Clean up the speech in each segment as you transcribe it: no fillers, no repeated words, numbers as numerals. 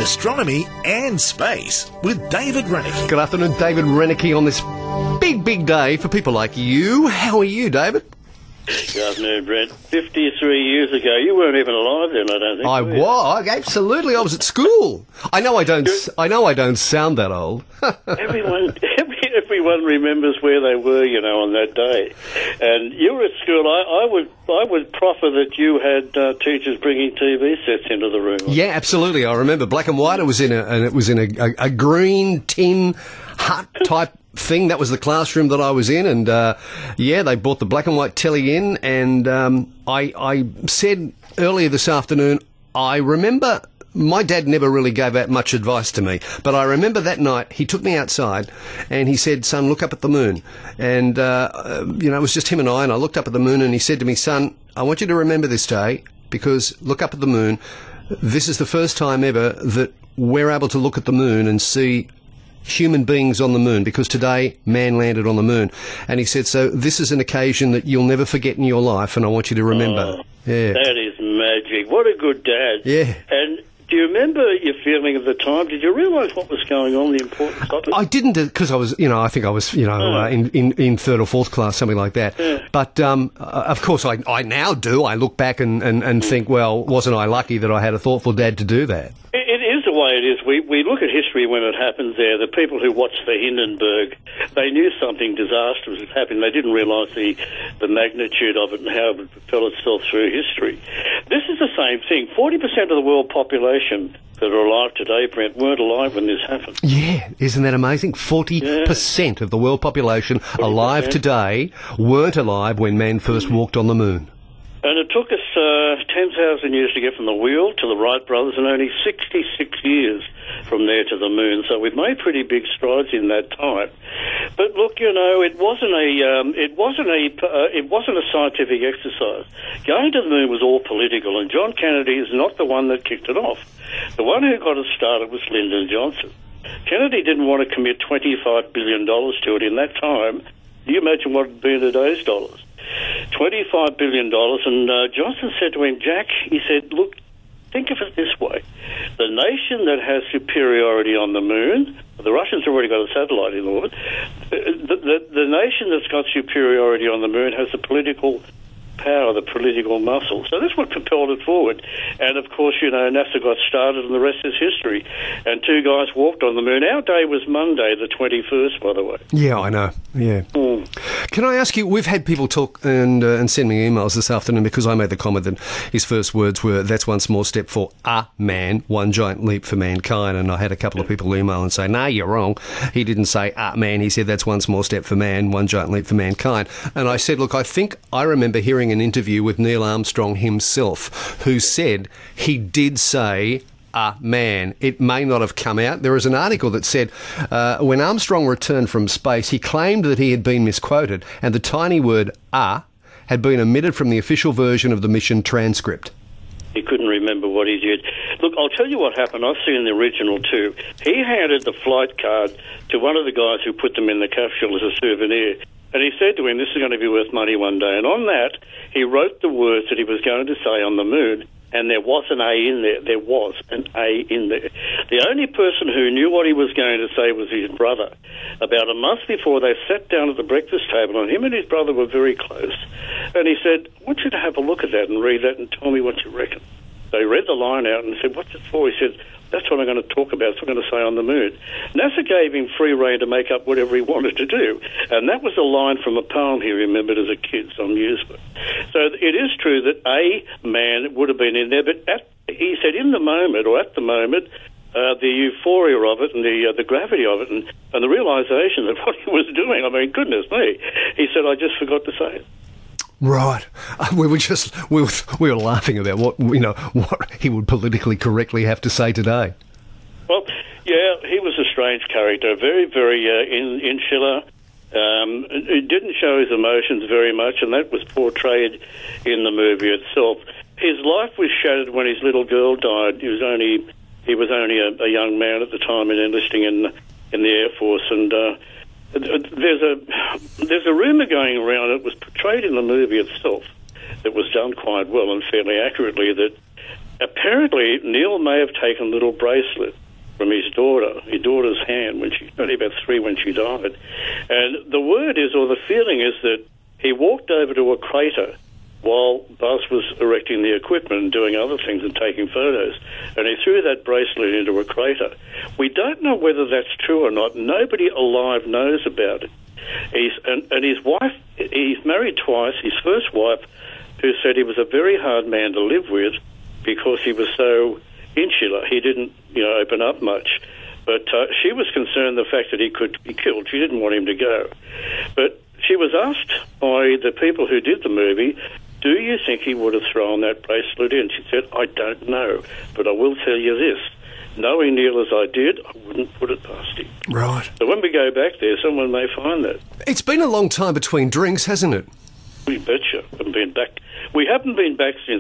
astronomy and space with David Rennick. Good afternoon, David Rennick on this big day for people like you. How are you, David? Good afternoon, Brent. 53 years ago, you weren't even alive then, I don't think. I was, absolutely. I was at school. I know I don't sound that old. Everyone remembers where they were, on that day. And you were at school. I would proffer that you had teachers bringing TV sets into the room. Yeah, absolutely. I remember black and white. It was in a green tin hut type thing. That was the classroom that I was in, and they brought the black and white telly in, and I said earlier this afternoon, I remember my dad never really gave out much advice to me, but I remember that night he took me outside and he said, "Son, look up at the moon." And it was just him and I looked up at the moon, and he said to me, "Son, I want you to remember this day, because look up at the moon. This is the first time ever that we're able to look at the moon and see human beings on the moon, because today man landed on the moon." And he said, "So this is an occasion that you'll never forget in your life, and I want you to remember." Yeah. That is magic. What a good dad. Yeah. And do you remember your feeling at the time? Did you realise what was going on, the importance of it? I didn't, because I was, I think I was, in third or fourth class, something like that. Yeah. But, of course, I now do. I look back and think, well, wasn't I lucky that I had a thoughtful dad to do that? It is the way it is. We look at history when it happens there. The people who watched the Hindenburg, they knew something disastrous was happening. They didn't realise the magnitude of it and how it propelled itself through history. This is the same thing. 40% of the world population that are alive today, Brent, weren't alive when this happened. Yeah, isn't that amazing? 40% of the world population alive today weren't alive when man first walked on the moon. And it took us 10,000 years to get from the wheel to the Wright brothers, and only 66 years from there to the moon. So we've made pretty big strides in that time. But look, it wasn't a scientific exercise. Going to the moon was all political, and John Kennedy is not the one that kicked it off. The one who got it started was Lyndon Johnson. Kennedy didn't want to commit $25 billion to it in that time. You imagine what it would be in today's dollars. $25 billion, and Johnson said to him, "Jack," he said, "look, think of it this way. The nation that has superiority on the moon," the Russians have already got a satellite in orbit, the nation that's got superiority on the moon has the political power, the political muscle. So that's what propelled it forward. And of course, NASA got started and the rest is history. And two guys walked on the moon. Our day was Monday, the 21st, by the way. Yeah, I know. Yeah. Can I ask you, we've had people talk and send me emails this afternoon, because I made the comment that his first words were, "That's one small step for a man, one giant leap for mankind." And I had a couple of people email and say, "No, you're wrong. He didn't say a man. He said that's one small step for man, one giant leap for mankind." And I said, look, I remember hearing an interview with Neil Armstrong himself, who said he did say a man. It may not have come out. There is an article that said when Armstrong returned from space, he claimed that he had been misquoted, and the tiny word "a" had been omitted from the official version of the mission transcript. He couldn't remember what he did. Look, I'll tell you what happened. I've seen the original too. He handed the flight card to one of the guys who put them in the capsule as a souvenir. And he said to him, "This is going to be worth money one day." And on that, he wrote the words that he was going to say on the moon, and there was an A in there. There was an A in there. The only person who knew what he was going to say was his brother. About a month before, they sat down at the breakfast table, and him and his brother were very close. And he said, "I want you to have a look at that and read that and tell me what you reckon." So he read the line out and said, "What's it for?" He said, "That's what I'm going to talk about. That's what I'm going to say on the moon." NASA gave him free rein to make up whatever he wanted to do. And that was a line from a poem he remembered as a kid some years ago. So it is true that a man would have been in there, but he said in the moment, or at the moment, the euphoria of it and the gravity of it and the realisation that what he was doing, I mean, goodness me, he said, "I just forgot to say it." Right. We were laughing about what he would politically correctly have to say today. Well, yeah, he was a strange character, very, very insular. He didn't show his emotions very much, and that was portrayed in the movie itself. His life was shattered when his little girl died. He was only a young man at the time and enlisting in the Air Force, and there's a rumour going around. It was portrayed in the movie itself. That was done quite well and fairly accurately. That apparently Neil may have taken a little bracelet from his daughter's hand when she only about 3 when she died. And the word is, or the feeling is, that he walked over to a crater while Buzz was erecting the equipment and doing other things and taking photos, and he threw that bracelet into a crater. We don't know whether that's true or not. Nobody alive knows about it. And his wife, he's married twice. His first wife, who said he was a very hard man to live with because he was so insular. He didn't, open up much. But she was concerned the fact that he could be killed. She didn't want him to go. But she was asked by the people who did the movie, do you think he would have thrown that bracelet in? She said, I don't know, but I will tell you this. Knowing Neil as I did, I wouldn't put it past him. Right. So when we go back there, someone may find that. It's been a long time between drinks, hasn't it? We betcha. We haven't been back since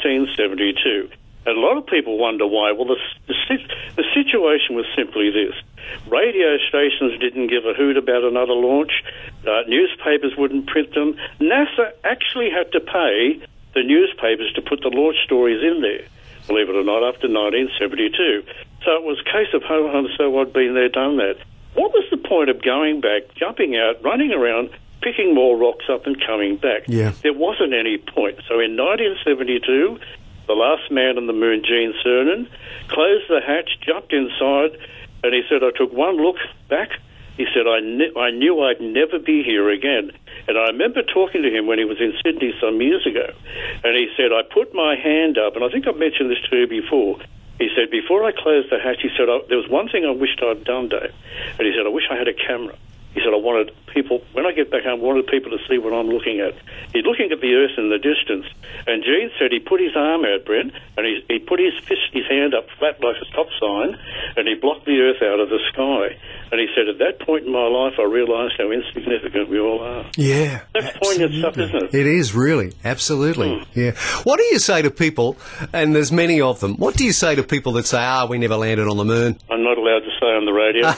1972. And a lot of people wonder why. Well, the situation was simply this. Radio stations didn't give a hoot about another launch. Newspapers wouldn't print them. NASA actually had to pay the newspapers to put the launch stories in there, believe it or not, after 1972. So it was a case of ho-hum, so what, been there, done that. What was the point of going back, jumping out, running around, picking more rocks up and coming back? Yeah. There wasn't any point. So in 1972... the last man on the moon, Gene Cernan, closed the hatch, jumped inside, and he said, I took one look back. He said, I knew I'd never be here again. And I remember talking to him when he was in Sydney some years ago. And he said, I put my hand up, and I think I've mentioned this to you before. He said, before I closed the hatch, he said, there was one thing I wished I'd done, Dave. And he said, I wish I had a camera. He said, I wanted people, when I get back home, I wanted people to see what I'm looking at. He's looking at the Earth in the distance. And Gene said he put his arm out, Brent, and he put his hand up flat like a stop sign, and he blocked the Earth out of the sky. And he said, at that point in my life, I realised how insignificant we all are. Yeah. That's poignant stuff, isn't it? It is, really. Absolutely. Yeah. What do you say to people, and there's many of them, what do you say to people that say, we never landed on the moon? I'm not allowed to say on the radio.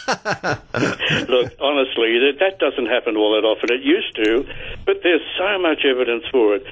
Look, honestly, that doesn't happen all that often. It used to, but there's so much evidence for it.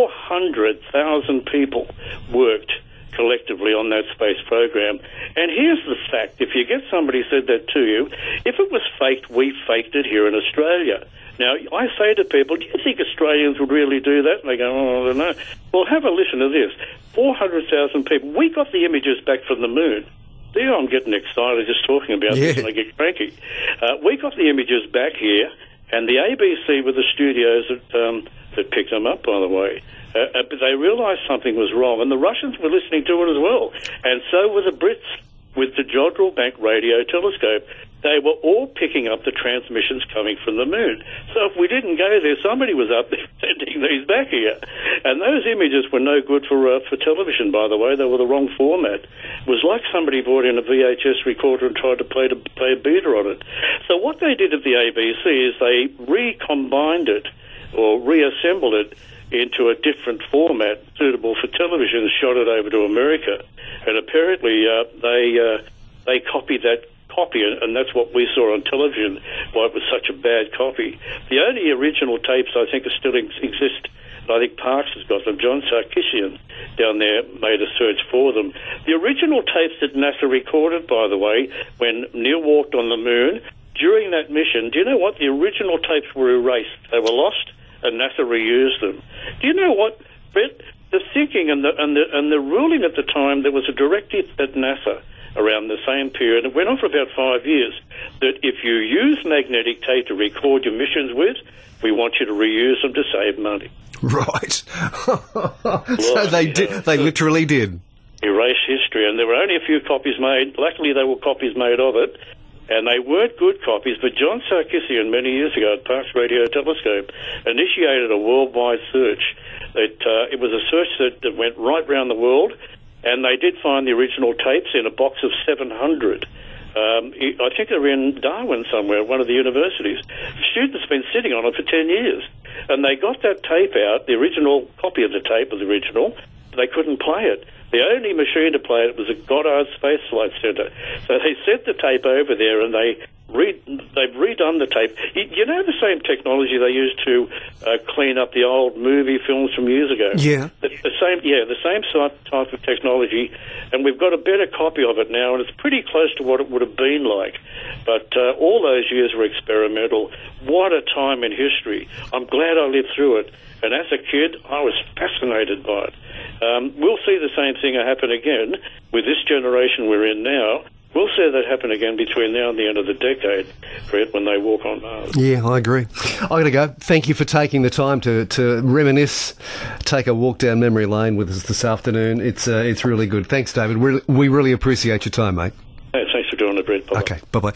400,000 people worked collectively on that space program. And here's the fact. If you get somebody said that to you, if it was faked, we faked it here in Australia. Now, I say to people, do you think Australians would really do that? And they go, I don't know. Well, have a listen to this. 400,000 people. We got the images back from the moon. There, I'm getting excited just talking about this and I get cranky. We got the images back here, and the ABC were the studios that picked them up, by the way. But they realised something was wrong, and the Russians were listening to it as well. And so were the Brits with the Jodrell Bank radio telescope. They were all picking up the transmissions coming from the moon. So if we didn't go there, somebody was up there sending these back here. And those images were no good for television, by the way. They were the wrong format. It was like somebody brought in a VHS recorder and tried to play a beater on it. So what they did at the ABC is they recombined it or reassembled it into a different format suitable for television and shot it over to America. And apparently they copied that copy, and that's what we saw on television, why it was such a bad copy. The only original tapes I think still exist, and I think Parkes has got them. John Sarkisian down there made a search for them. The original tapes that NASA recorded, by the way, when Neil walked on the moon, during that mission, do you know what? The original tapes were erased. They were lost, and NASA reused them. Do you know what, Brett? The thinking and the ruling at the time, there was a directive at NASA around the same period. It went on for about 5 years, that if you use magnetic tape to record your missions with, we want you to reuse them to save money. Right. So they did. They literally did. Erase history, and there were only a few copies made. Luckily, there were copies made of it, and they weren't good copies. But John Sarkisian, many years ago at Parkes Radio Telescope, initiated a worldwide search. It was a search that went right around the world, and they did find the original tapes in a box of 700. I think they're in Darwin somewhere, one of the universities. The students have been sitting on it for 10 years. And they got that tape out, the original copy of the tape was original, but they couldn't play it. The only machine to play it was at Goddard Space Flight Center. So they sent the tape over there, and they they've redone the tape. You know the same technology they used to clean up the old movie films from years ago? Yeah. The same type of technology, and we've got a better copy of it now, and it's pretty close to what it would have been like. But all those years were experimental. What a time in history. I'm glad I lived through it. And as a kid, I was fascinated by it. We'll see the same thing happen again with this generation we're in now. We'll see that happen again between now and the end of the decade, Fred, when they walk on Mars. Yeah, I agree. I got to go. Thank you for taking the time to reminisce, take a walk down memory lane with us this afternoon. It's really good. Thanks, David. We really appreciate your time, mate. Hey, thanks for doing it, Brett. Bye-bye. Okay, bye-bye.